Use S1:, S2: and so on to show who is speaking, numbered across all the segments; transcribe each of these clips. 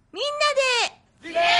S1: みんなでリレ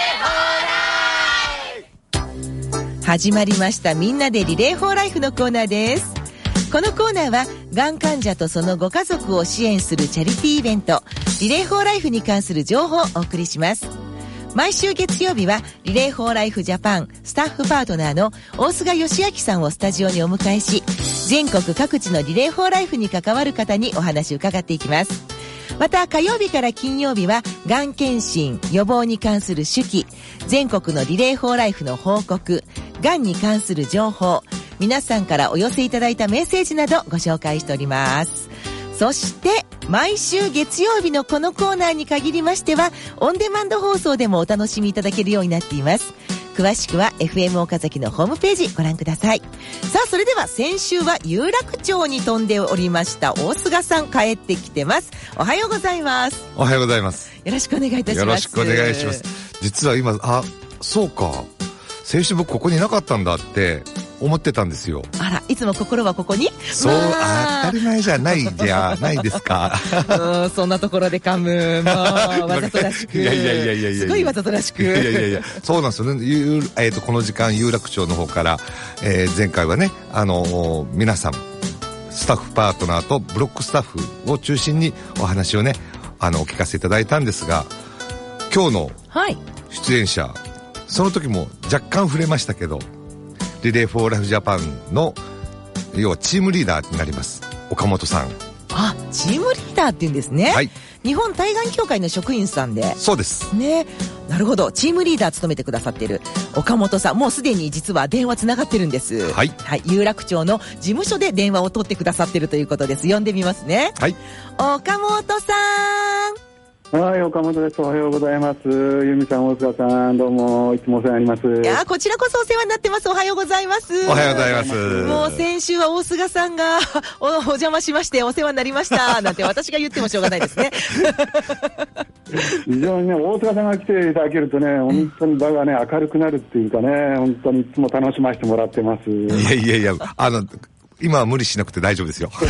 S1: ー4ライフ。始まりましたみんなでリレー4ライフのコーナーです。このコーナーはがん患者とそのご家族を支援するチャリティーイベントリレー4ライフに関する情報をお送りします。毎週月曜日はリレー4ライフジャパンスタッフパートナーの大菅義明さんをスタジオにお迎えし、全国各地のリレー4ライフに関わる方にお話を伺っていきます。また火曜日から金曜日はがん検診予防に関する手記、全国のリレー4ライフの報告、がんに関する情報、皆さんからお寄せいただいたメッセージなどご紹介しております。そして毎週月曜日のこのコーナーに限りましてはオンデマンド放送でもお楽しみいただけるようになっています。詳しくは FM 岡崎のホームページご覧ください。さあ、それでは先週は有楽町に飛んでおりました大菅さん帰ってきてます。おはようございます。
S2: おはようございます。
S1: よろしくお願いいたします。
S2: よろしくお願いします。実は今そうか、先週僕ここにいなかったんだって思ってたんですよ。
S1: あら、いつも心はここに。
S2: そう、当たり前じゃないじゃないですか。
S1: そんなところで噛む、もうわざとらしく。
S2: いや
S1: すごいわざとらしく。
S2: いやそうなんですよね。この時間有楽町の方から、前回はね、皆さんスタッフパートナーとブロックスタッフを中心にお話をねお聞かせいただいたんですが、今日の出演者、その時も若干触れましたけど、リレー4ライフジャパンの要はチームリーダーになります岡本さん。
S1: あ、チームリーダーって言うんですね。
S2: はい。
S1: 日本対がん協会の職員さんで。
S2: そうです
S1: ね。なるほど。チームリーダー務めてくださっている岡本さん、もうすでに実は電話つながってるんです。
S2: はい、
S1: はい、有楽町の事務所で電話を取ってくださってるということです。呼んでみますね。
S2: はい。
S1: 岡本さん。
S3: はい、岡本です。おはようございます。由美さん、大塚さん、どうもいつもお世話になります。
S1: いや、こちらこそお世話になってます。おはようございます。
S2: おはようございます。
S1: もう先週は大菅さんがお邪魔しましてお世話になりましたなんて私が言ってもしょうがないですね。
S3: 非常にね、大塚さんが来ていただけるとね、本当に場がね明るくなるっていうかね、本当にいつも楽しませてもらってます。
S2: いや今は無理しなくて大丈夫ですよ。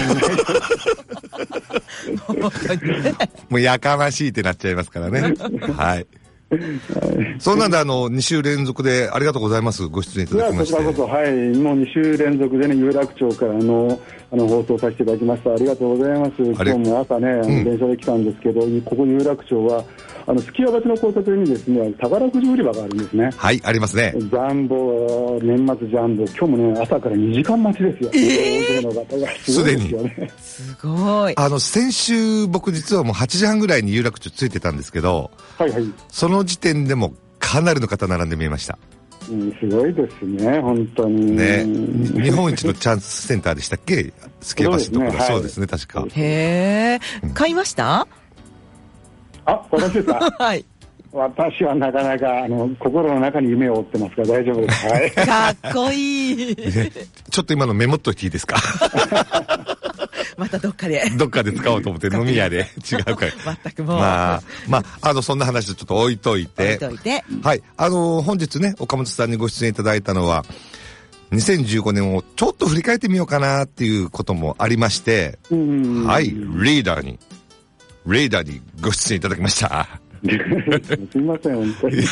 S2: もうやかましいってなっちゃいますからね。はい。そうなんで2週連続でありがとうございます。ご出演いただきまして。
S3: こちらこそ、はい、もう2週連続でね、有楽町から放送させていただきました。ありがとうございます。今日も朝ね、電車で来たんですけど、ここ有楽町はすき家橋の交差点にですね、宝くじ売り場があるんですね。
S2: はい、ありますね。
S3: ジャンボ、年末ジャンボ、今日もね、朝から2時間待ちですよ。大勢の方がすごいですよね。
S1: すごい。
S2: 先週僕実はもう8時半ぐらいに有楽町着いてたんですけど、はいはい。その時点でもかなりの方並んで見えました。
S3: すごいですね、本当に。
S2: ね、日本一のチャンスセンターでしたっけ、すき家橋のところ。そうですね、確か。
S1: へー、買いました？
S3: 私ですか？はい。私はなかなか心の中に夢を追ってますから大丈夫です。はい。
S1: かっこいい。
S2: ちょっと今のメモっといていいですか？
S1: またどっかで
S2: 使おうと思って飲み屋で違うから。
S1: 全くもう。
S2: まあそんな話ちょっと置いといて。はい。本日ね、岡本さんにご出演いただいたのは2015年をちょっと振り返ってみようかなっていうこともありまして、はい、リーダーにご出演いただきました。
S3: すいません、本当に。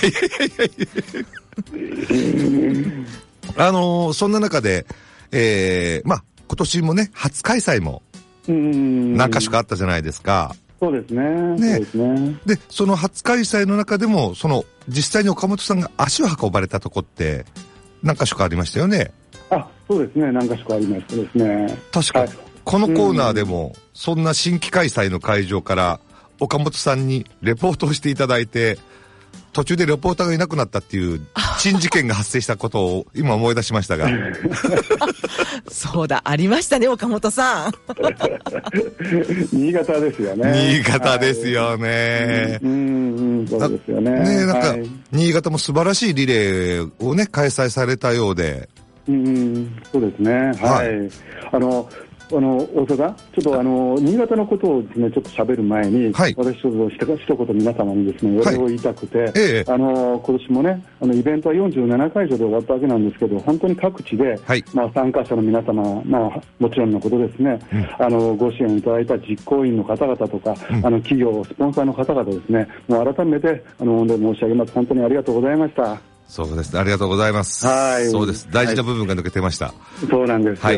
S2: そんな中で、今年もね、初開催も何か所かあったじゃないですか。
S3: そうですね。
S2: で、その初開催の中でも、実際に岡本さんが足を運ばれたとこって何か所かありましたよね。
S3: そうですね、何か所かありましたですね。
S2: 確か、このコーナーでも、そんな新規開催の会場から岡本さんにレポートをしていただいて、途中でレポーターがいなくなったっていう珍事件が発生したことを今思い出しましたが。
S1: そうだ、ありましたね、岡本さん。
S3: 新潟ですよね。
S2: 新潟ですよね。
S3: そうですよね。
S2: なんか、新潟も素晴らしいリレーをね、開催されたようで。
S3: そうですね。はい。 大阪さん、ちょっと新潟のことをですね、ちょっと喋る前に、
S2: はい、
S3: 私ちょっと一言皆様にですね、お礼を言いたくて、今年もね、イベントは47会場で終わったわけなんですけど、本当に各地で、
S2: はい、
S3: 参加者の皆様、もちろんのことですね、ご支援いただいた実行委員の方々とか、企業、スポンサーの方々ですね、もう改めて、申し上げます。本当にありがとうございました。
S2: そうですね。ありがとうございます。はい。そうです。大事な部分が抜けてました。
S3: そうなんですよ。はい。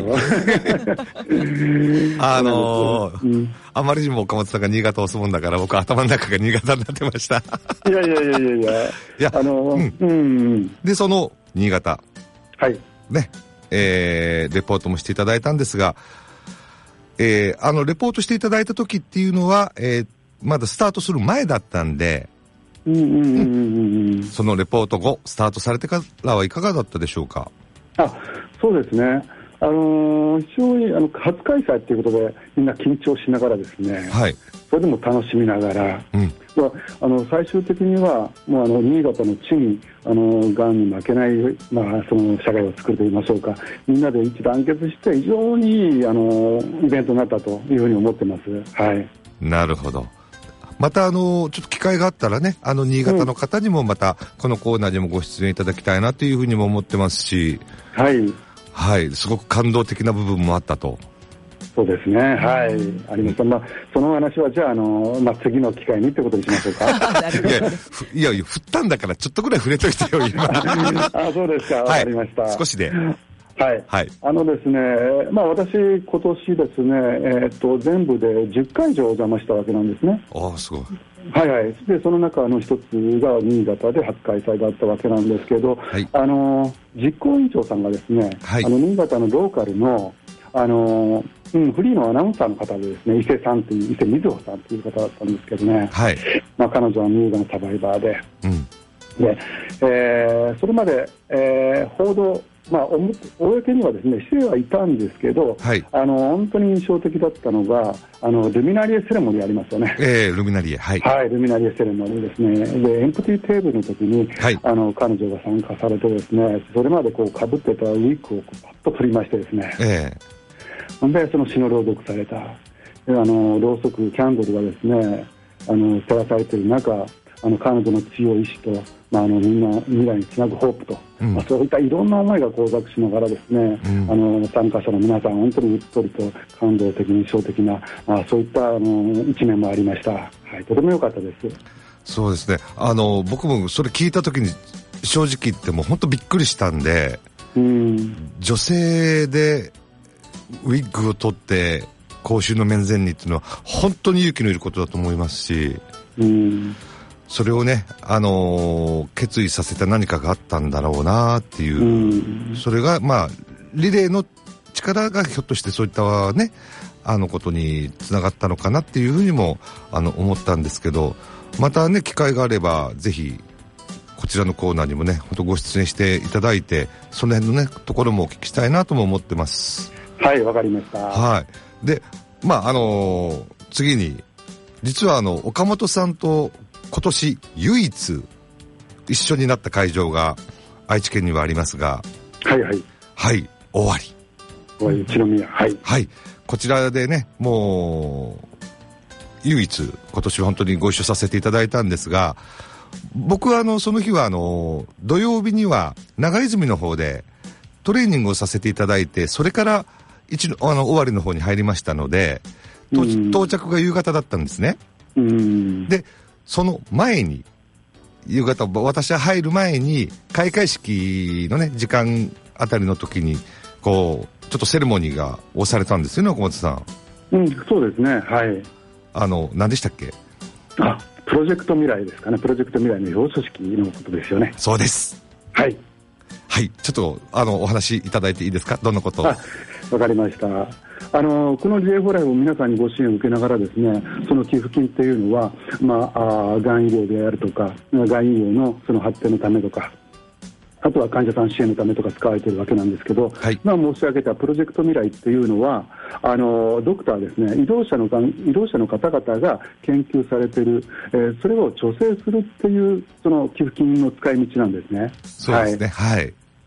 S2: あまりにも岡本さんが新潟を押すもんだから、僕頭の中が新潟になってました。
S3: いや。いや、
S2: で、その新潟。
S3: はい。
S2: ね。レポートもしていただいたんですが、レポートしていただいた時っていうのは、まだスタートする前だったんで、そのレポート後、スタートされてからはいかがだったでしょうか。
S3: そうですね。非常に初開催ということで、みんな緊張しながらですね、はい、それでも楽しみながら、最終的には、もう新潟の地に、がんに負けない、その社会を作るといいましょうか、みんなで一致団結して、非常にいいイベントになったというふうに思ってます。はい。な
S2: るほど。またちょっと機会があったらね、新潟の方にもまたこのコーナーにもご出演いただきたいなというふうにも思ってますし、
S3: はい。
S2: はい、すごく感動的な部分もあったと。
S3: そうですね、はい、ありました。その話はじゃあ、次の機会にってことにしましょうか。
S2: いや、振ったんだからちょっとぐらい触れといてよ、今。
S3: そうですか、わかりました。
S2: 少しで。
S3: はい。はい。ですね、私、今年ですね、全部で10会場お邪魔したわけなんですね。
S2: すごい。
S3: はいはい。で、その中の一つが新潟で初開催だったわけなんですけど、はい、実行委員長さんがですね、はい、新潟のローカルの、フリーのアナウンサーの方でですね、伊勢瑞穂さんという方だったんですけどね、はい、彼女は乳がんサバイバーで、で、それまで、報道、公にはですね、してはいたんですけど、はい、本当に印象的だったのが、ルミナリエセレモニーありますよね。
S2: ルミナリエ、はい。
S3: はい、ルミナリエセレモニーですね。で、エンプティテーブルの時に、はい、彼女が参加されてですね、それまでこう被ってたウィッグをパッと取りましてですね、で、その詩の朗読された、ろうそく、キャンドルがですね、照らされている中、彼女の強い意志と、みんな未来につなぐホープと、そういったいろんな思いが交錯しながらですね、参加者の皆さん、本当にうっとりと感動的に印象的な、そういった一面もありました。はい、とても良かったです。
S2: そうですね。僕もそれ聞いたときに正直言っても本当びっくりしたんで、女性でウィッグを取って公衆の面前にっていうのは本当に勇気のいることだと思いますし、それをね、決意させた何かがあったんだろうなっていう、それがリレーの力がひょっとしてそういったね、ことにつながったのかなっていうふうにも思ったんですけど、またね、機会があればぜひこちらのコーナーにもね、本当ご出演していただいて、その辺のねところもお聞きしたいなとも思ってます。
S3: はい、わかりました。
S2: はい。で、次に実は岡本さんと今年唯一一緒になった会場が愛知県にはありますが、
S3: はいはい
S2: はい、大
S3: 割一宮、はい
S2: はい、こちらでね、もう唯一今年は本当にご一緒させていただいたんですが、僕はその日は土曜日には長泉の方でトレーニングをさせていただいて、それから尾張の方に入りましたので、到着が夕方だったんですね。でその前に夕方、私は入る前に開会式のね時間あたりの時にこうちょっとセレモニーが押されたんですよね、岡本さん。
S3: そうですね。はい。
S2: 何でしたっけ？
S3: プロジェクト未来ですかね。プロジェクト未来の表彰式のことですよね。
S2: そうです。
S3: はい
S2: はい、ちょっとお話いただいていいですか？どんなこと？
S3: わかりました。この J4 ライフを皆さんにご支援を受けながらですね、その寄付金っていうのは、がん医療であるとか、がん医療のその発展のためとか、あとは患者さん支援のためとか使われているわけなんですけど、はい、申し上げたプロジェクト未来っていうのは、ドクターですね、医療者の方々が研究されている、それを助成するっていうその寄付金の使い道なんですね。
S2: そうですね。はい。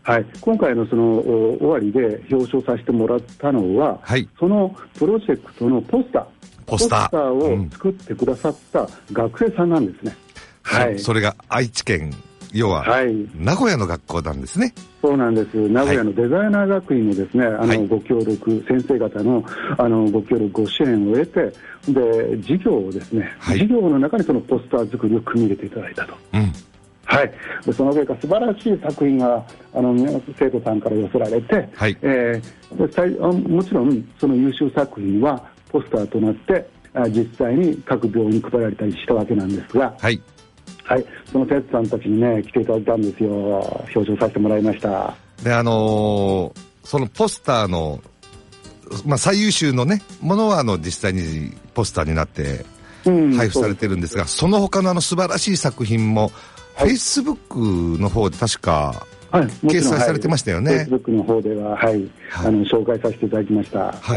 S3: はい、今回のその終わりで表彰させてもらったのは、
S2: はい、
S3: そのプロジェクトのポスターを作ってくださった学生さんなんですね。
S2: はい、それが愛知県、要は、名古屋の学校なんですね。
S3: そうなんです。名古屋のデザイナー学院のですね、ご協力、先生方のご協力、ご支援を得て、で、授業をですね、授業の中にそのポスター作りを組み入れていただいたと。はい、でその結果、素晴らしい作品が生徒さんから寄せられて、もちろんその優秀作品はポスターとなって実際に各病院に配られたりしたわけなんですが、はい、その生徒さんたちにね来ていただいたんですよ。表彰させてもらいました。
S2: でそのポスターの、最優秀のねものは実際にポスターになって配布されてるんですが、その他の素晴らしい作品もフェイスブックの方で確か掲載されてましたよね。
S3: フェイスブックの方では、紹介させていただきました。
S2: はい、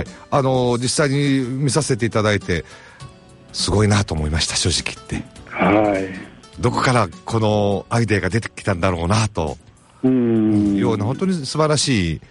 S2: 実際に見させていただいてすごいなと思いました、正直言って。はい。どこからこのアイデアが出てきたんだろうなというような本当に素晴らしい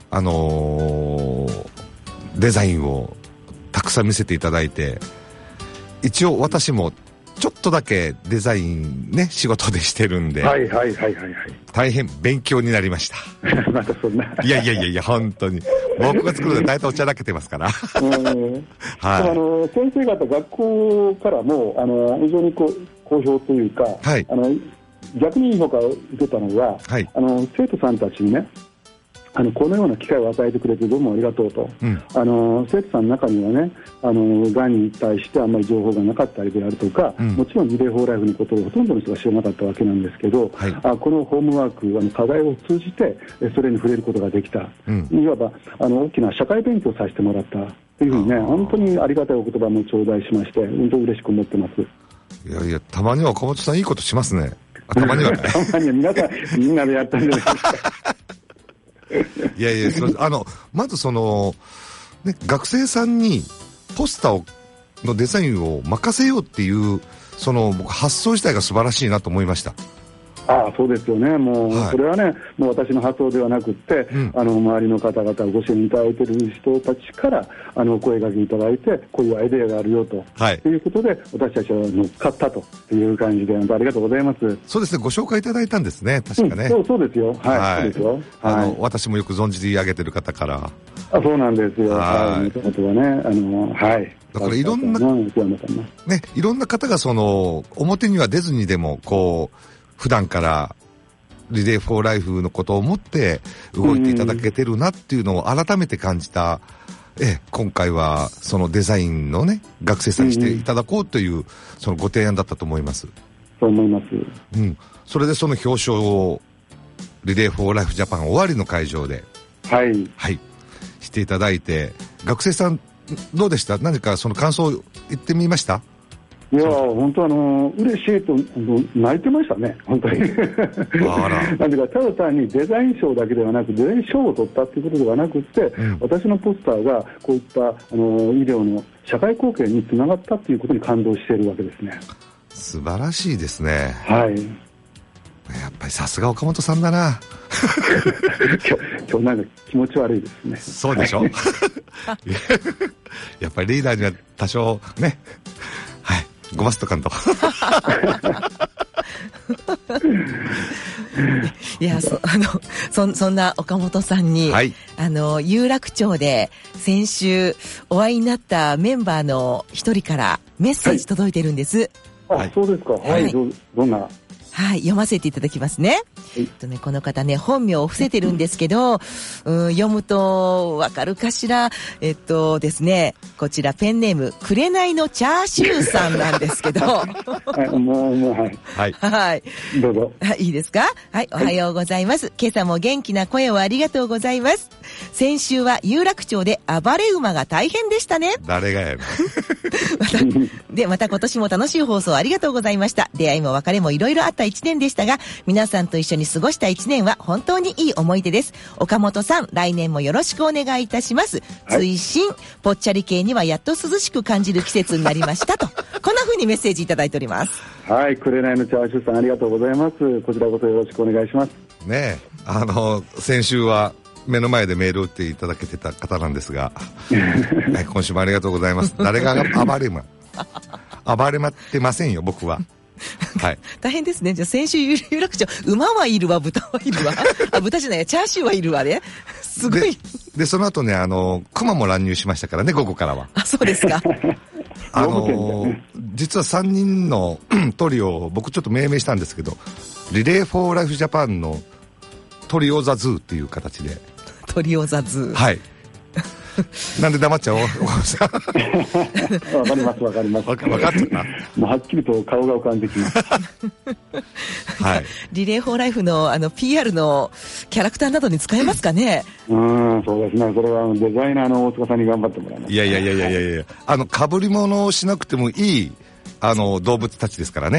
S2: デザインをたくさん見せていただいて、一応私もちょっとだけデザインね仕事でしてるんで、大変勉強になりました。
S3: またそんな。
S2: いや本当に僕が作るのは大体おちゃらけてますから。
S3: 先生方学校からも非常に好評というか、逆にいい評価を受けたのは、生徒さんたちにねこのような機会を与えてくれてどうもありがとうと、生徒さんの中にはねがんに対してあんまり情報がなかったりであるとか、もちろんリレー・フォー・ライフのことをほとんどの人が知らなかったわけなんですけど、このホームワーク課題を通じてそれに触れることができた、いわば大きな社会勉強をさせてもらったというふうにね、本当にありがたいお言葉も頂戴しまして、本当に嬉しく思ってます。
S2: いやたまには岡本さんいいことしますね。たまには
S3: たまには皆さんみんなでやったんじゃないですか。
S2: いやまず学生さんにポスターのデザインを任せようっていう僕発想自体が素晴らしいなと思いました。
S3: そうですよね。もう、それはねもう私の発想ではなくって、周りの方々ご支援いただいている人たちから声掛けいただいて、こういうアイデアがあるよと、ということで私たちは乗っかったという感じで、本当ありがとうございます。
S2: そうですね、ご紹介いただいたんですね、確かね。
S3: そうですよ。そうですよ。
S2: 私もよく存じ上げてる方から。
S3: そうなんですよ。もともとはね
S2: だからいろんないろんな方が表には出ずにでも普段からリレー・フォー・ライフのことを思って動いていただけてるなっていうのを改めて感じた、今回はそのデザインのね学生さんにしていただこうというご提案だったと思います。
S3: そう思います。
S2: それでその表彰をリレー・フォー・ライフ・ジャパン終わりの会場でしていただいて、学生さんどうでした？何かその感想を言ってみました？
S3: いや本当嬉しいと泣いてましたね、本当に。なんでかただ単にデザイン賞だけではなく、デザイン賞を取ったということではなくて、私のポスターがこういった医療の社会貢献につながったということに感動しているわけですね。
S2: 素晴らしいですね。
S3: や
S2: っぱりさすが岡本さんだな。
S3: 今日なんか気持ち悪いですね。
S2: そうでしょ。やっぱりリーダーには多少ね、ごますとかんと。
S1: いやそんな岡本さんに、有楽町で先週お会いになったメンバーの一人からメッセージ届いてるんです。
S3: そうですか。どんな？
S1: 読ませていただきますね。この方ね、本名を伏せてるんですけど、読むとわかるかしら。ですね、こちらペンネーム紅のチャーシューさんなんですけど。どうぞ。いいですか？おはようございます。今朝も元気な声をありがとうございます。 先週は有楽町で暴れ馬が大変でしたね。
S2: 誰がや
S1: また今年も楽しい放送ありがとうございました。出会いも別れもいろいろあった1年でしたが、皆さんと一緒に過ごした1年は本当にいい思い出です。岡本さん、来年もよろしくお願いいたします。追伸、ぽっちゃり系にはやっと涼しく感じる季節になりましたとこんな風にメッセージいただいております。
S3: はい、紅のチャーシューさんありがとうございます。こちらこそよろしくお願いします
S2: ね。先週は目の前でメールを打っていただけてた方なんですが、はい、今週もありがとうございます。誰が暴れ馬暴れまってませんよ僕は。はい、
S1: 大変ですね。じゃあ先週有楽町、馬はいるわ、豚はいるわ豚じゃないや、チャーシューはいるわね。すごい。
S2: でその後ね、熊も乱入しましたからね、午後からは。
S1: あ、そうですか。
S2: 実は3人のトリオを僕ちょっと命名したんですけど、リレーフォーライフジャパンのトリオザズーっていう形で。
S1: トリオザズー。
S2: はい。なんで黙っちゃおう。わ
S3: かります。わかります。
S2: わかっちゃった。
S3: もうはっきりと顔が浮かんできます。
S2: はい。
S1: リレーフォーライフのPR のキャラクターなどに使えますかね。
S3: そうですね。それはデザイナーの大塚さんに頑張ってもらいます。
S2: いや。被り物をしなくてもいい動物たちですからね。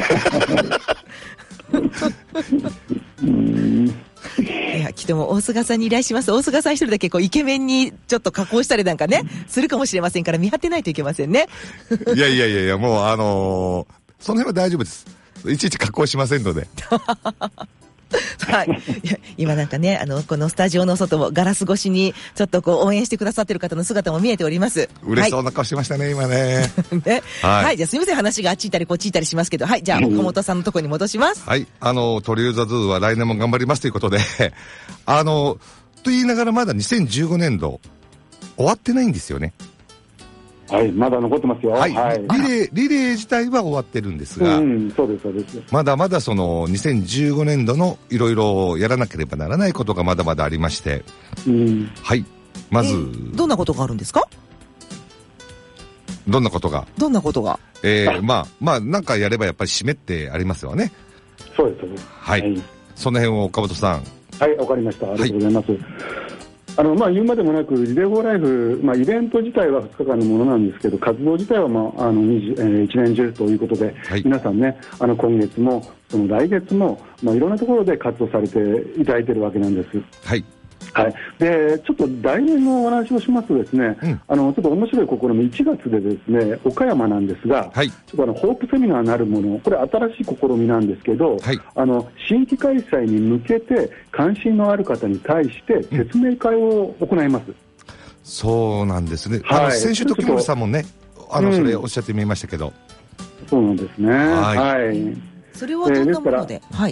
S1: いや、きっとも大菅さんに依頼します。大菅さん一人だけイケメンにちょっと加工したりなんかね、するかもしれませんから見張ってないといけませんね。
S2: いや、もうその辺は大丈夫です。いちいち加工しませんので。
S1: はい。いや、今なんかね、このスタジオの外もガラス越しにちょっと応援してくださってる方の姿も見えております。
S2: 嬉しそうな顔してましたね、今ね。
S1: ね。はい。じゃあすみません、話があっち行ったりこっち行ったりしますけど、はい。じゃあ岡本さんのところに戻します。
S2: はい。トリオザズーは来年も頑張りますということで、と言いながらまだ2015年度終わってないんですよね。
S3: はい、まだ残ってますよ。
S2: はい。リレー自体は終わってるんですが、
S3: そうです、そうです。
S2: まだまだその2015年度のいろいろやらなければならないことがまだまだありまして、はい。まず、
S1: どんなことがあるんですか？
S2: どんなことがまあ、なんかやればやっぱり締めってありますよね。
S3: そうです、そうです。
S2: はい。その辺を岡本さん。
S3: はい、わかりました。ありがとうございます。言うまでもなく、リレーフォーライフ、イベント自体は2日間のものなんですけど、活動自体は、一年中ということで、皆さんね、今月も、来月も、いろんなところで活動されていただいているわけなんです。はい。はい。で、ちょっと来年のお話をしますとですね、ちょっと面白い試み、1月でですね、岡山なんですが、ちょっとホープセミナーなるもの、これ新しい試みなんですけど、新規開催に向けて関心のある方に対して説明会を行います。
S2: そうなんですね。先週時森さんもね、それおっしゃってみましたけど。
S3: そうなんですね。はい。
S1: それはどんなもので？はい。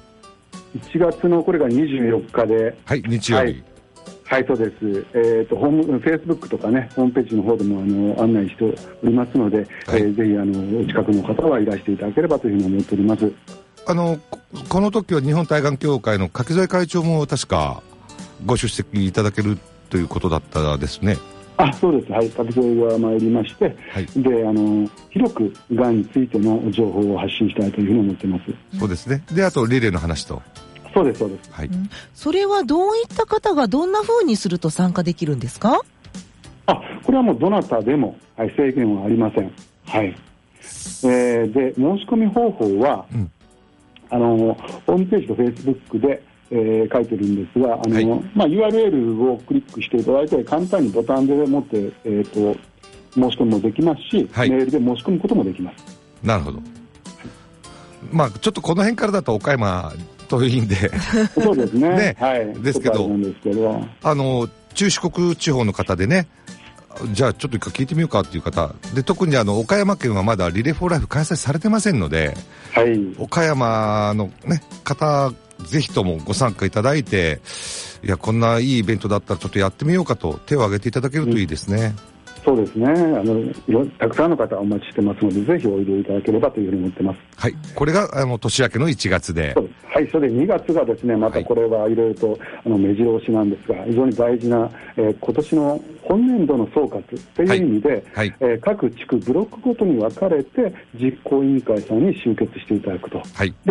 S3: 1月のこれが24日で、
S2: はい、日曜日。
S3: はい、そうです。フェイスブックとかね、ホームページの方でも案内しておりますので、ぜひお近くの方はいらしていただければというふうに思っております。
S2: この時は日本対岸協会の柿添会長も確かご出席いただけるということだったですね。
S3: そうです。はい、柿添が参りまして、で広くがんについての情報を発信したいというふうに思っています。
S2: そうですね。で、あとリレーの話と。
S3: そうです、そうです。
S2: はい。
S1: それはどういった方がどんな風にすると参加できるんですか？
S3: これはもうどなたでも、制限はありません。はい。で、申し込み方法は、ホームページとフェイスブックで、書いてるんですが、URL をクリックしていただいて、簡単にボタンで持って、申し込みもできますし、メールで申し込むこともできます。
S2: なるほど。ちょっとこの辺からだと岡山遠いんで
S3: そうですね。はい。
S2: ですけど、中四国地方の方でね、じゃあちょっと一回聞いてみようかっていう方で、特に岡山県はまだリレーフォーライフ開催されてませんので、岡山のね方ぜひともご参加いただいて、いやこんないいイベントだったらちょっとやってみようかと手を挙げていただけるといいですね。
S3: そうですね。たくさんの方お待ちしてますので、ぜひおいでいただければというふうに思ってます。
S2: はい。これが年明けの1月で。
S3: はい。それで2月がですね、またこれはいろいろと目白押しなんですが、非常に大事な、今年の本年度の総括という意味で、各地区ブロックごとに分かれて実行委員会さんに集結していただくと。で、そ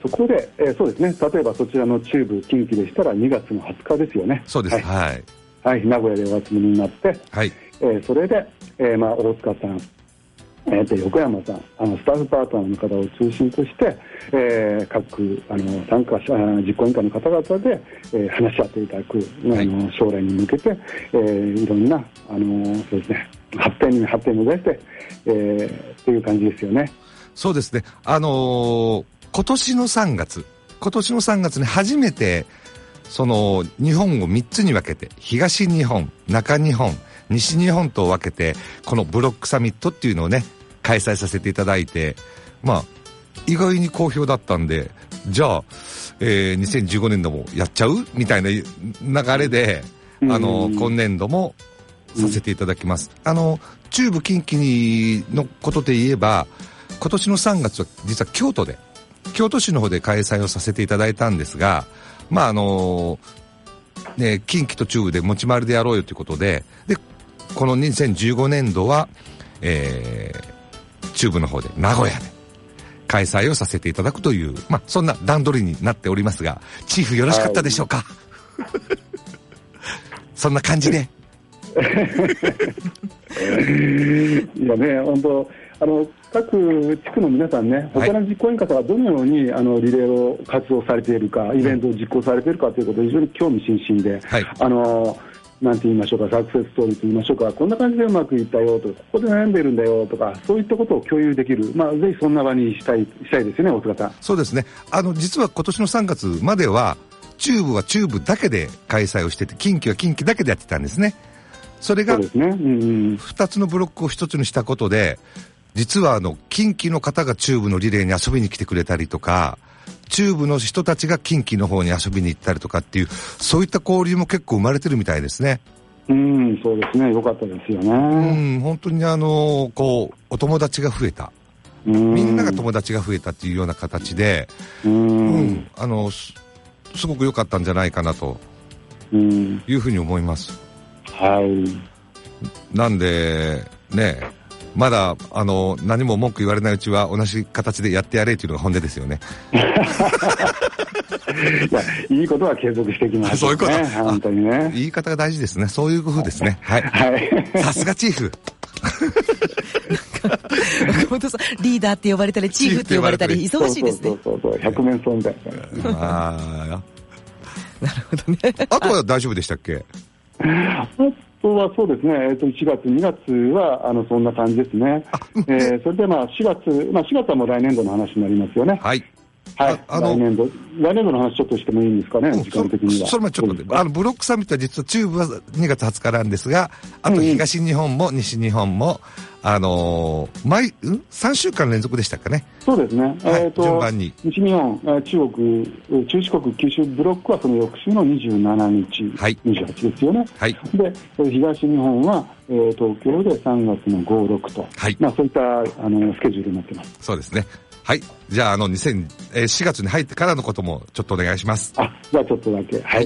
S3: そこで、そうですね、例えばそちらの中部近畿でしたら2月の20日ですよね。
S2: そうです。はい。
S3: はい、名古屋でお集まりになって、
S2: はい。
S3: それで、大塚さん、横山さん、スタッフパートナーの方を中心として、各参加者、実行委員会の方々で、話し合っていただく、はい、将来に向けて、いろんなそうですね、発展を目指して、っていう感じですよね。
S2: そうですね。今年の3月に初めてその日本を3つに分けて、東日本、中日本、西日本と分けて、このブロックサミットっていうのをね、開催させていただいて、意外に好評だったんで、じゃあ、2015年度もやっちゃうみたいな流れで、今年度もさせていただきます。中部近畿のことで言えば、今年の3月は実は京都市の方で開催をさせていただいたんですが、近畿と中部で持ち回りでやろうよということで、この2015年度は、中部の方で名古屋で開催をさせていただくという、そんな段取りになっておりますが、チーフよろしかったでしょうか？そんな感じで。
S3: いやね、本当各地区の皆さんね、他の実行委員方がどのようにリレーを活動されているか、イベントを実行されているかということで非常に興味津々で、はい、なんて言いましょうか、サクセスストーリーと言いましょうか、こんな感じでうまくいったよとか、ここで悩んでるんだよとか、そういったことを共有できる、ぜひそんな場にしたいですよね、大塚さん。
S2: そうですね。実は今年の3月までは中部は中部だけで開催をしてて、近畿は近畿だけでやってたんですね。それが2つのブロックを1つにしたことで、実は近畿の方が中部のリレーに遊びに来てくれたりとか、中部の人たちが近畿の方に遊びに行ったりとかっていう、そういった交流も結構生まれてるみたいですね。
S3: そうですね、よかったですよね。
S2: 本当にお友達が増えた、みんなが友達が増えたっていうような形で、すごく良かったんじゃないかなというふうに思います。
S3: はい。
S2: なんでね、まだ何も文句言われないうちは同じ形でやってやれというのが本音ですよね。
S3: いいことは継続していきますね。
S2: そういうこと。
S3: 本当にね。
S2: 言い方が大事ですね。そういう風ですね。はい。はい。さすがチーフ。
S1: 岡本さん、リーダーって呼ばれたり、チーフって呼ばれたり、忙しいですね。
S3: そう、100面相みたいな。
S1: なるほどね。
S2: あとは大丈夫でしたっけ？
S3: あとはそうですね、1月、2月はそんな感じですね。それで4月はもう来年度の話になりますよね。
S2: はい。
S3: はい、来年度の話ちょっとしてもいいんですかね、時間的には。
S2: それもちょっと待って、ブロックサミットは実は中部は2月20日なんですが、あと東日本も西日本も、3週間連続でしたかね。
S3: そうですね。
S2: 順番に。
S3: 西日本、中四国、九州ブロックはその翌週の27日、はい、28ですよね。はい。で、東日本は、東京で3月の5、6と、はい、そういったスケジュールになってます。
S2: そうですね。はい。じゃあ、4月に入ってからのこともちょっとお願いします。
S3: じゃあちょっとだけ。はい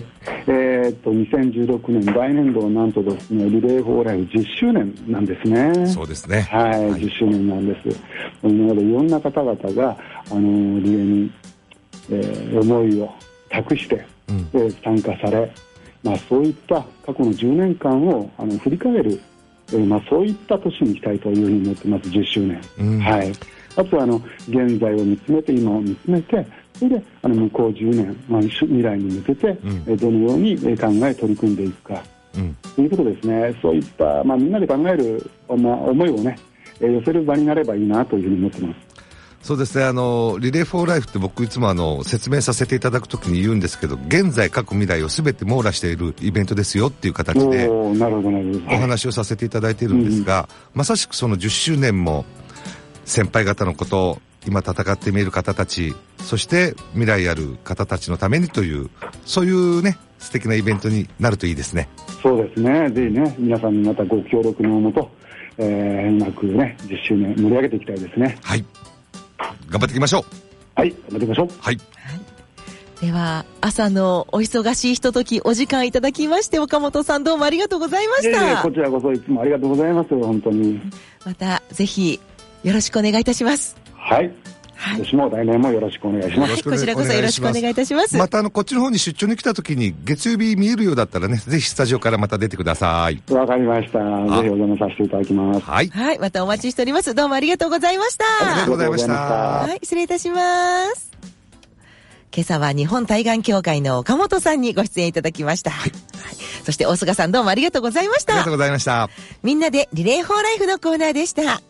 S3: 。2016年、来年度はなんとですね、リレーフォーライフ10周年なんですね。
S2: そうですね。
S3: はい、10周年なんです。今までいろんな方々が、リレーに、思いを託して、参加され、そういった過去の10年間を振り返る、そういった年にしたいというふうに思ってます、10周年。はい。あとは現在を見つめて、今を見つめて、それで向こう10年、未来に向けて、どのように考え取り組んでいくか、ということですね。そういった、みんなで考える、思いをね、寄せる場になればいいなというふうに思ってます。
S2: そうですね。リレーフォーライフって僕いつも説明させていただくときに言うんですけど、現在過去未来を全て網羅しているイベントですよっていう形でお話をさせていただいているんですが、まさしくその10周年も先輩方のこと、今戦ってみる方たち、そして未来ある方たちのためにという、そういうね、素敵なイベントになるといいですね。
S3: そうですね。ぜひね、皆さんにまたご協力のもと、うまくね、10周年盛り上げていきたいですね。
S2: はい。頑張っていきましょう。
S3: はい、頑張っていきましょう。
S2: はい。
S1: では、朝のお忙しいひとときお時間いただきまして、岡本さんどうもありがとうございました。
S3: こちらこそいつもありがとうございます。本当に。
S1: また、ぜひ、よろしくお願いいたします。
S3: はい。 今年も来年もよろしくお願いします。
S1: はい、こちらこそよろしくお願いいたします。
S2: またこっちの方に出張に来た時に月曜日見えるようだったらね、ぜひスタジオからまた出てください。
S3: わかりました。ぜひお邪魔させていただきます。
S2: はい。
S1: はい、またお待ちしております。どうもありがとうございました。
S2: ありがとうございました。
S1: はい、失礼いたします。今朝は日本対岸協会の岡本さんにご出演いただきました。はい。そして大菅さんどうもありがとうございました。
S2: ありがとうございました。
S1: みんなでリレーフォーライフのコーナーでした。